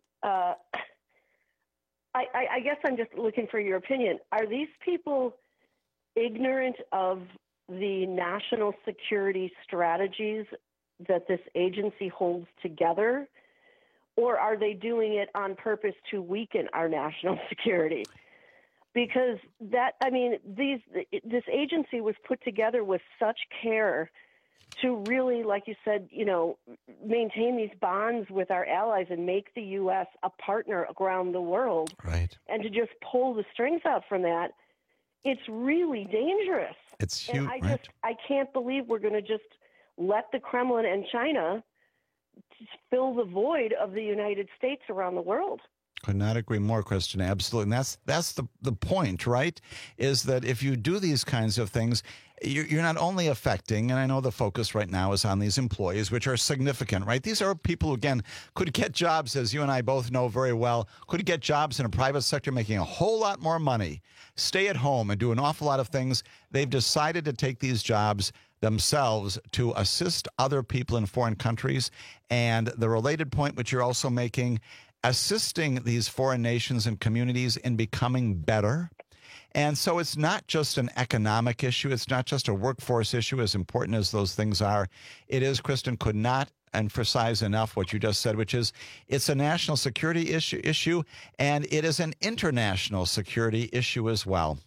I guess I'm just looking for your opinion. Are these people ignorant of the national security strategies that this agency holds together, or are they doing it on purpose to weaken our national security? Because this agency was put together with such care to really, like you said, maintain these bonds with our allies and make the U.S. a partner around the world. Right. And to just pull the strings out from that, it's really dangerous. It's huge. And I can't believe we're going to just let the Kremlin and China fill the void of the United States around the world. Could not agree more, Kristen. Absolutely. And that's the point, right? Is that if you do these kinds of things, you're not only affecting, and I know the focus right now is on these employees, which are significant, right? These are people who, again, could get jobs, as you and I both know very well, could get jobs in a private sector making a whole lot more money, stay at home and do an awful lot of things. They've decided to take these jobs themselves to assist other people in foreign countries. And the related point, which you're also making, assisting these foreign nations and communities in becoming better. And so it's not just an economic issue. It's not just a workforce issue, as important as those things are. It is, Kristen, could not emphasize enough what you just said, which is it's a national security issue, and it is an international security issue as well.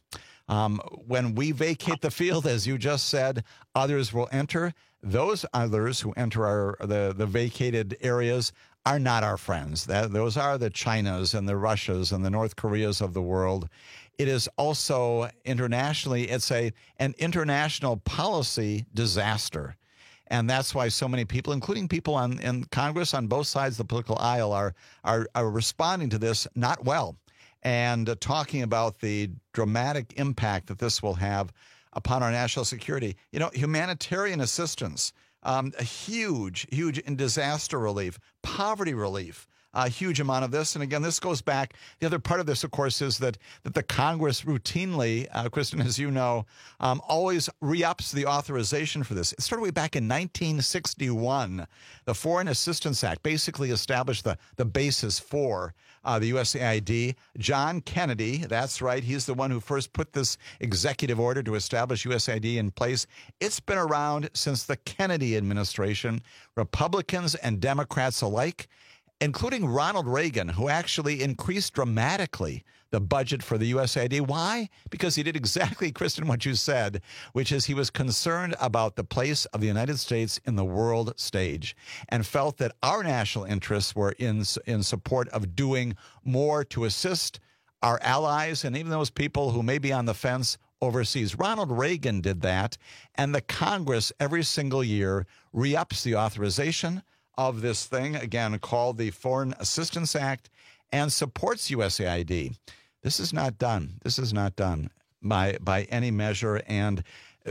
When we vacate the field, as you just said, others will enter. Those others who enter the vacated areas are not our friends. Those are the Chinas and the Russias and the North Koreas of the world. It is also internationally, it's an international policy disaster. And that's why so many people, including people in Congress on both sides of the political aisle, are responding to this not well and talking about the dramatic impact that this will have upon our national security. Humanitarian assistance, a huge in disaster relief, poverty relief, a huge amount of this. And again, this goes back. The other part of this, of course, is that the Congress routinely, Kristen, as you know, always re-ups the authorization for this. It started way back in 1961. The Foreign Assistance Act basically established the basis for the USAID. John Kennedy, that's right, he's the one who first put this executive order to establish USAID in place. It's been around since the Kennedy administration, Republicans and Democrats alike, including Ronald Reagan, who actually increased dramatically the budget for the USAID. Why? Because he did exactly, Kristen, what you said, which is he was concerned about the place of the United States in the world stage and felt that our national interests were in support of doing more to assist our allies and even those people who may be on the fence overseas. Ronald Reagan did that, and the Congress every single year re-ups the authorization of this thing, again, called the Foreign Assistance Act, and supports USAID. This is not done. This is not done by any measure. And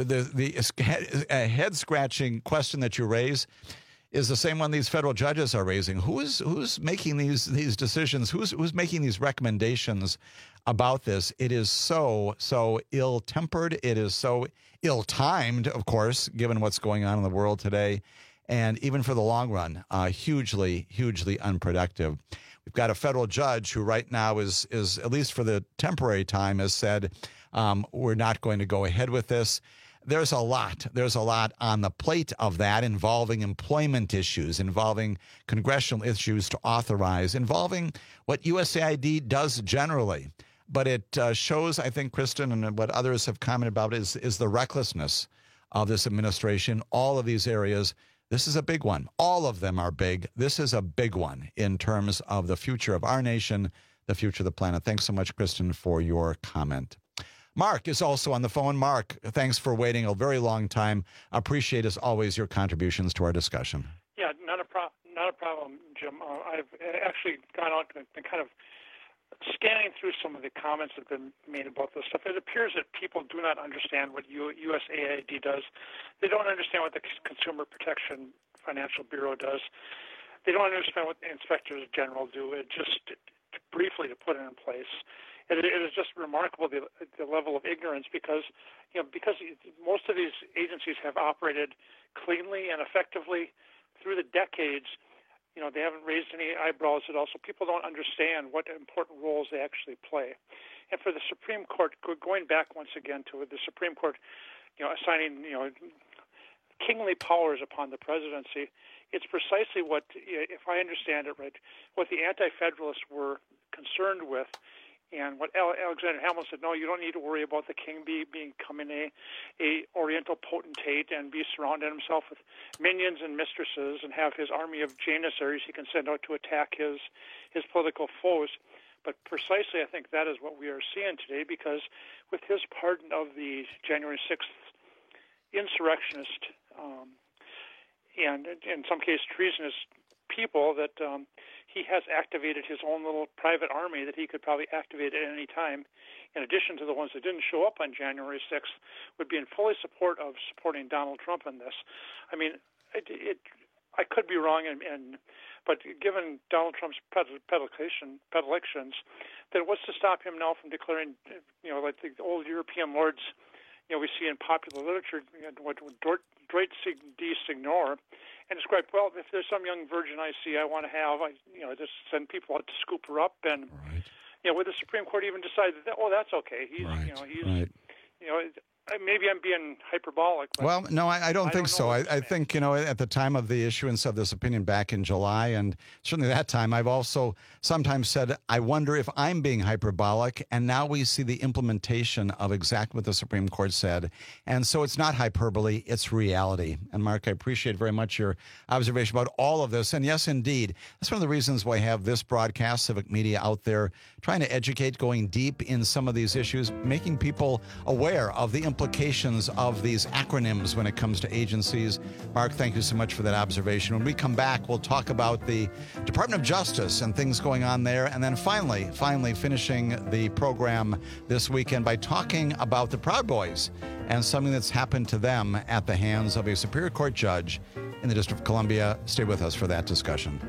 the head-scratching question that you raise is the same one these federal judges are raising. Who's making these decisions? Who's making these recommendations about this? It is so ill-tempered. It is so ill-timed, of course, given what's going on in the world today. And even for the long run, hugely unproductive. We've got a federal judge who right now is at least for the temporary time, has said, we're not going to go ahead with this. There's a lot on the plate of that, involving employment issues, involving congressional issues to authorize, involving what USAID does generally. But it shows, I think, Kristen, and what others have commented about is the recklessness of this administration, all of these areas. This is a big one. All of them are big. This is a big one in terms of the future of our nation, the future of the planet. Thanks so much, Kristen, for your comment. Mark is also on the phone. Mark, thanks for waiting a very long time. Appreciate, as always, your contributions to our discussion. Yeah, not a problem, Jim. I've actually gone out and kind of scanning through some of the comments that have been made about this stuff. It appears that people do not understand what USAID does. They don't understand what the Consumer Protection Financial Bureau does. They don't understand what the inspectors general do. It just briefly to put it in place. It is just remarkable the level of ignorance because most of these agencies have operated cleanly and effectively through the decades. They haven't raised any eyebrows at all, so people don't understand what important roles they actually play. And for the Supreme Court, going back once again to the Supreme Court, assigning, kingly powers upon the presidency, it's precisely what, if I understand it right, what the Anti-Federalists were concerned with. And what Alexander Hamilton said, no, you don't need to worry about the king becoming a Oriental potentate and be surrounded himself with minions and mistresses and have his army of Janissaries he can send out to attack his political foes. But precisely, I think that is what we are seeing today, because with his pardon of the January 6th insurrectionist and in some cases treasonous people, that he has activated his own little private army that he could probably activate at any time, in addition to the ones that didn't show up on January 6th, would be in fully support of supporting Donald Trump in this. I mean, I could be wrong, but given Donald Trump's predilections, then what's to stop him now from declaring, like the old European lords, we see in popular literature, what Droit de Signor, and describe, well, if there's some young virgin I see I want to have, I just send people out to scoop her up, and would the Supreme Court even decide that? Oh, that's okay. He's. maybe I'm being hyperbolic. But well, no, I don't think so. I think, at the time of the issuance of this opinion back in July, and certainly that time, I've also sometimes said, I wonder if I'm being hyperbolic. And now we see the implementation of exactly what the Supreme Court said. And so it's not hyperbole, it's reality. And Mark, I appreciate very much your observation about all of this. And yes, indeed, that's one of the reasons why I have this broadcast, Civic Media, out there trying to educate, going deep in some of these issues, making people aware of the implications of these acronyms when it comes to agencies. Mark, thank you so much for that observation. When we come back, we'll talk about the Department of Justice and things going on there. And then finally finishing the program this weekend by talking about the Proud Boys and something that's happened to them at the hands of a Superior Court judge in the District of Columbia. Stay with us for that discussion.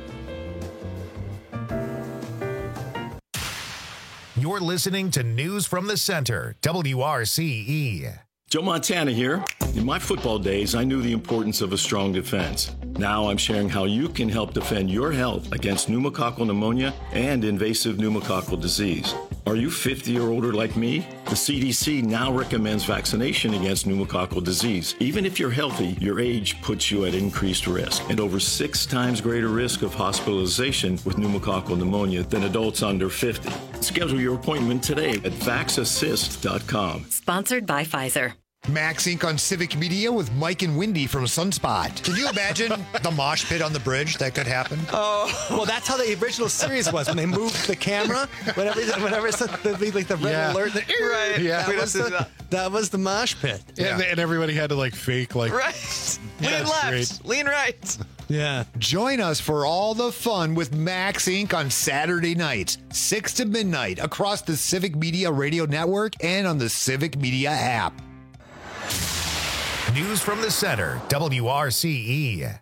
You're listening to News from the Center, WRCE. Joe Montana here. In my football days, I knew the importance of a strong defense. Now I'm sharing how you can help defend your health against pneumococcal pneumonia and invasive pneumococcal disease. Are you 50 or older like me? The CDC now recommends vaccination against pneumococcal disease. Even if you're healthy, your age puts you at increased risk and over 6 times greater risk of hospitalization with pneumococcal pneumonia than adults under 50. Schedule your appointment today at vaxassist.com. Sponsored by Pfizer. Max Inc. on Civic Media with Mike and Wendy from Sunspot. Can you imagine the mosh pit on the bridge? That could happen. Oh, well, that's how the original series was when they moved the camera. Whenever there'd be like the red alert. Right. Yeah. That was the mosh pit. Yeah. And everybody had to fake right. Lean left. Lean right. Yeah. Join us for all the fun with Max Inc. on Saturday nights, 6 to midnight, across the Civic Media Radio Network and on the Civic Media app. News from the Center, WRCE.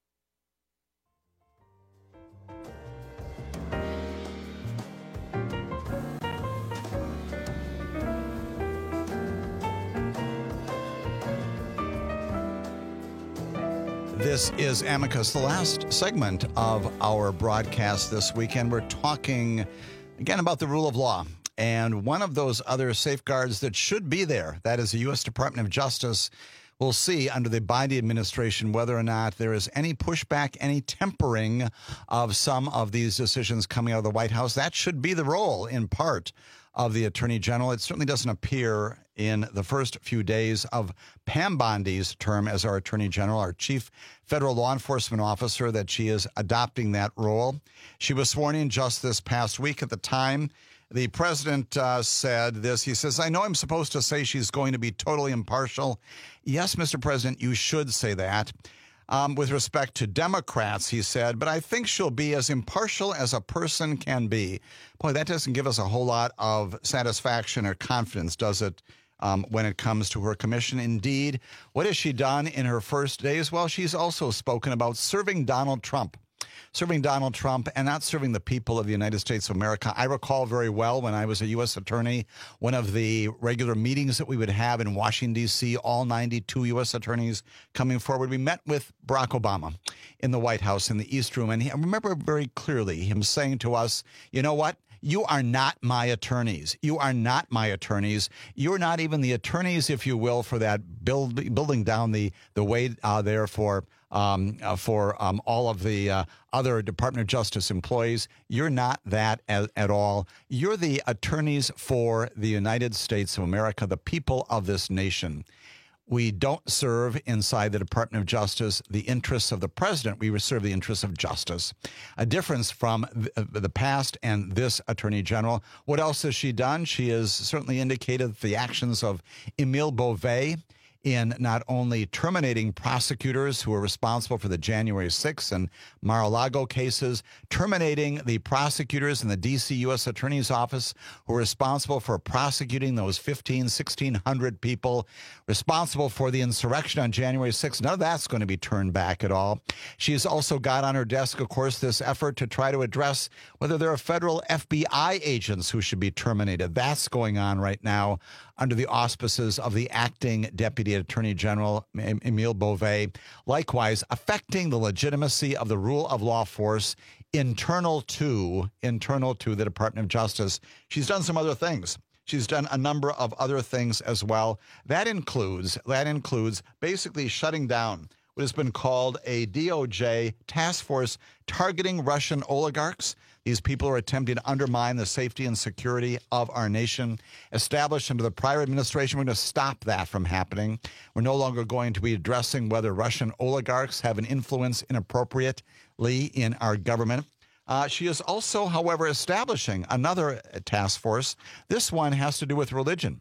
This is Amicus, the last segment of our broadcast this weekend. We're talking again about the rule of law. And one of those other safeguards that should be there, that is the U.S. Department of Justice. We'll see under the Biden administration whether or not there is any pushback, any tempering of some of these decisions coming out of the White House. That should be the role, in part, of the Attorney General. It certainly doesn't appear in the first few days of Pam Bondi's term as our Attorney General, our Chief Federal Law Enforcement Officer, that she is adopting that role. She was sworn in just this past week. At the time, the president said this. He says, I know I'm supposed to say she's going to be totally impartial. Yes, Mr. President, you should say that. With respect to Democrats, he said, but I think she'll be as impartial as a person can be. Boy, that doesn't give us a whole lot of satisfaction or confidence, does it, when it comes to her commission? Indeed, what has she done in her first days? Well, she's also spoken about serving Donald Trump and not serving the people of the United States of America. I recall very well when I was a U.S. attorney, one of the regular meetings that we would have in Washington, D.C., all 92 U.S. attorneys coming forward. We met with Barack Obama in the White House in the East Room. And I remember very clearly him saying to us, you know what? You are not my attorneys. You are not my attorneys. You're not even the attorneys, if you will, for that building down the way there for all of the other Department of Justice employees. You're not that at all. You're the attorneys for the United States of America, the people of this nation. We don't serve inside the Department of Justice the interests of the president. We serve the interests of justice. A difference from the past and this Attorney General. What else has she done? She has certainly indicated the actions of Emile Beauvais in not only terminating prosecutors who were responsible for the January 6th and Mar-a-Lago cases, terminating the prosecutors in the D.C. U.S. Attorney's Office who were responsible for prosecuting those 1,600 people responsible for the insurrection on January 6th. None of that's going to be turned back at all. She's also got on her desk, of course, this effort to try to address whether there are federal FBI agents who should be terminated. That's going on right now under the auspices of the acting Deputy Attorney General, Emile Beauvais, likewise affecting the legitimacy of the rule of law force internal to the Department of Justice. She's done some other things. She's done a number of other things as well. That includes basically shutting down what has been called a DOJ task force targeting Russian oligarchs. These people are attempting to undermine the safety and security of our nation. Established under the prior administration, we're going to stop that from happening. We're no longer going to be addressing whether Russian oligarchs have an influence inappropriately in our government. She is also, however, establishing another task force. This one has to do with religion.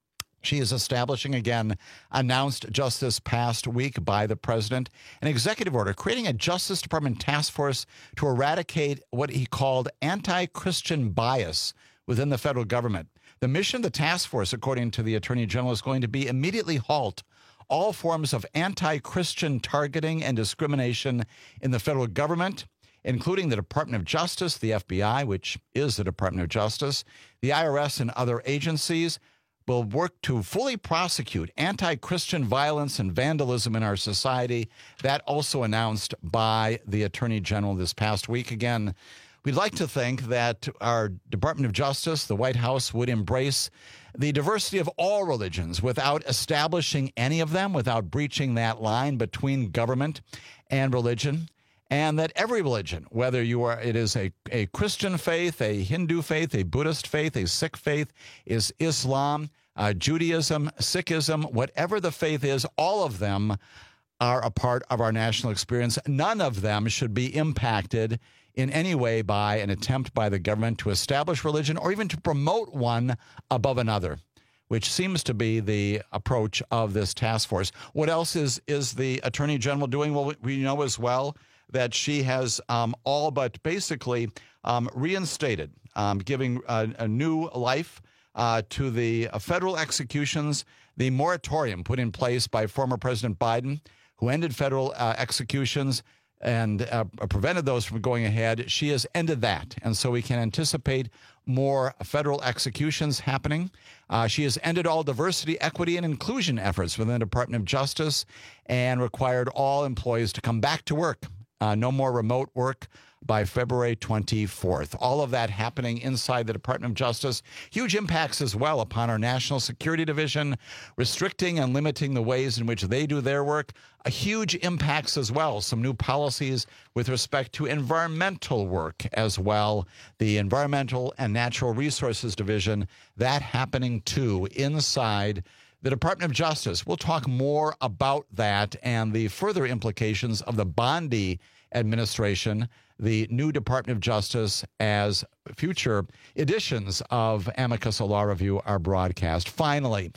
She is establishing, again, announced just this past week by the president, an executive order creating a Justice Department task force to eradicate what he called anti-Christian bias within the federal government. The mission of the task force, according to the Attorney General, is going to be immediately halt all forms of anti-Christian targeting and discrimination in the federal government, including the Department of Justice, the FBI, which is the Department of Justice, the IRS, and other agencies. Will work to fully prosecute anti-Christian violence and vandalism in our society. That also announced by the Attorney General this past week. Again, we'd like to think that our Department of Justice, the White House, would embrace the diversity of all religions without establishing any of them, without breaching that line between government and religion. And that every religion, whether it is a Christian faith, a Hindu faith, a Buddhist faith, a Sikh faith, is Islam, Judaism, Sikhism, whatever the faith is, all of them are a part of our national experience. None of them should be impacted in any way by an attempt by the government to establish religion or even to promote one above another, which seems to be the approach of this task force. What else is the Attorney General doing? Well, we know as well that she has all but basically reinstated, giving a new life to the federal executions, the moratorium put in place by former President Biden, who ended federal executions and prevented those from going ahead. She has ended that, and so we can anticipate more federal executions happening. She has ended all diversity, equity, and inclusion efforts within the Department of Justice and required all employees to come back to work. No more remote work by February 24th. All of that happening inside the Department of Justice. Huge impacts as well upon our National Security Division, restricting and limiting the ways in which they do their work. Huge impacts as well. Some new policies with respect to environmental work as well. The Environmental and Natural Resources Division, that happening too inside the Department of Justice. We'll talk more about that and the further implications of the Bondi administration, the new Department of Justice, as future editions of Amicus, a Law Review, are broadcast. Finally,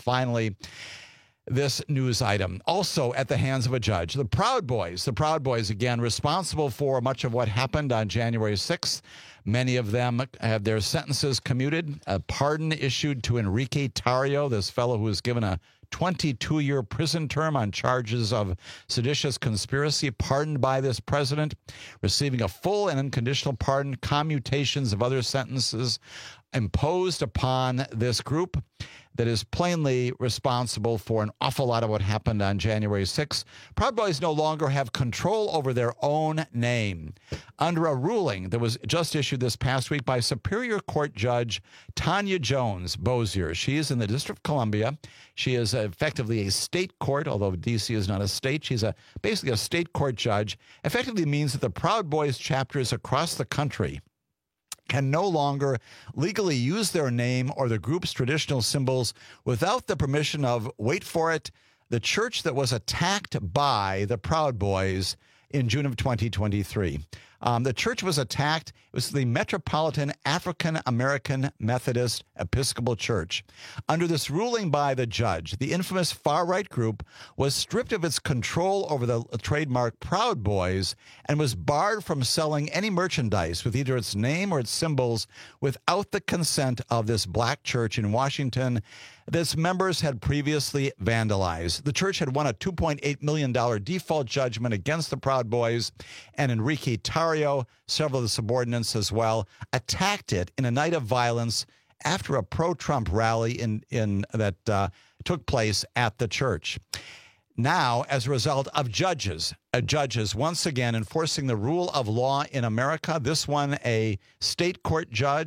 this news item, also at the hands of a judge. The Proud Boys, again, responsible for much of what happened on January 6th. Many of them have their sentences commuted. A pardon issued to Enrique Tarrio, this fellow who was given a 22-year prison term on charges of seditious conspiracy, pardoned by this president, receiving a full and unconditional pardon, commutations of other sentences imposed upon this group that is plainly responsible for an awful lot of what happened on January 6th. Proud Boys no longer have control over their own name. Under a ruling that was just issued this past week by Superior Court Judge Tanya Jones Bozier. She is in the District of Columbia. She is effectively a state court, although D.C. is not a state. She's basically a state court judge. Effectively means that the Proud Boys chapters across the country can no longer legally use their name or the group's traditional symbols without the permission of, wait for it, the church that was attacked by the Proud Boys in June of 2023. The church was attacked. It was the Metropolitan African American Methodist Episcopal Church. Under this ruling by the judge, the infamous far-right group was stripped of its control over the trademark Proud Boys and was barred from selling any merchandise with either its name or its symbols without the consent of this black church in Washington that its members had previously vandalized. The church had won a $2.8 million default judgment against the Proud Boys, and Enrique Tarrio, several of the subordinates as well, attacked it in a night of violence after a pro-Trump rally that took place at the church. Now, as a result of judges once again enforcing the rule of law in America, this one a state court judge,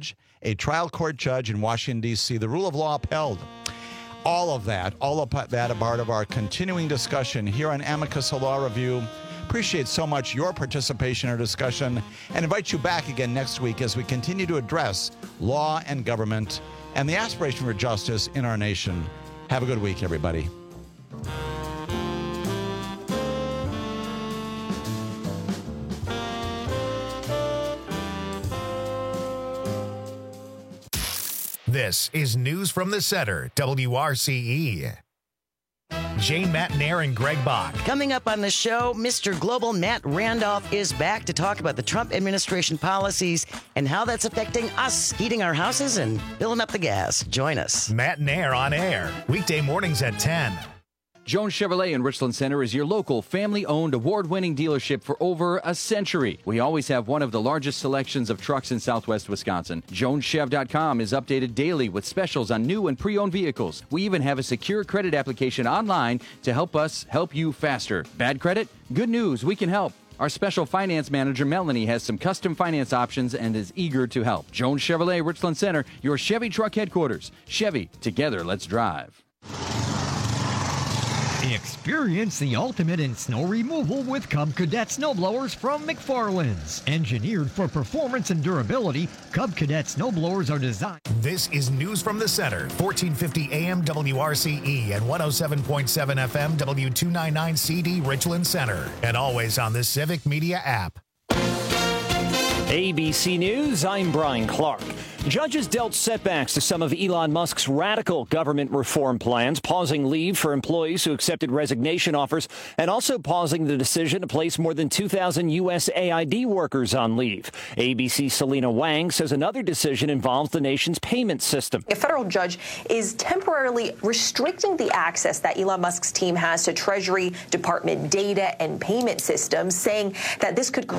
a trial court judge in Washington, D.C., the rule of law upheld. All of that a part of our continuing discussion here on Amicus Law Review. Appreciate so much your participation in our discussion and invite you back again next week as we continue to address law and government and the aspiration for justice in our nation. Have a good week, everybody. This is News from the Center, WRCE. Jane Matenaer and Greg Bach. Coming up on the show, Mr. Global Matt Randolph is back to talk about the Trump administration policies and how that's affecting us heating our houses and filling up the gas. Join us. Matenaer on air, weekday mornings at 10. Jones Chevrolet in Richland Center is your local family-owned, award-winning dealership for over a century. We always have one of the largest selections of trucks in southwest Wisconsin. JonesChev.com is updated daily with specials on new and pre-owned vehicles. We even have a secure credit application online to help us help you faster. Bad credit? Good news, we can help. Our special finance manager, Melanie, has some custom finance options and is eager to help. Jones Chevrolet, Richland Center, your Chevy truck headquarters. Chevy, together, let's drive. Experience the ultimate in snow removal with Cub Cadet snowblowers from McFarland's. Engineered for performance and durability, Cub Cadet snowblowers are designed. This is News from the Center, 1450 AM WRCE and 107.7 FM W299 CD Richland Center, and always on the Civic Media app. ABC News, I'm Brian Clark. Judges dealt setbacks to some of Elon Musk's radical government reform plans, pausing leave for employees who accepted resignation offers and also pausing the decision to place more than 2,000 USAID workers on leave. ABC's Selena Wang says another decision involves the nation's payment system. A federal judge is temporarily restricting the access that Elon Musk's team has to Treasury Department data and payment systems, saying that this could...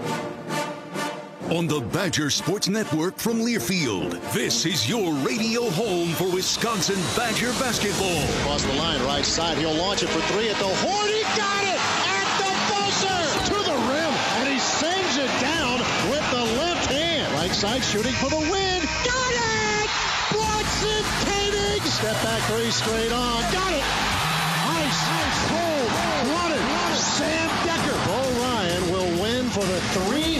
On the Badger Sports Network from Learfield, this is your radio home for Wisconsin Badger basketball. Across the line, right side, he'll launch it for three at the horn. He got it at the buzzer to the rim, and he sends it down with the left hand. Right side shooting for the win. Got it! Watson Koenig! Step back three straight on. Got it!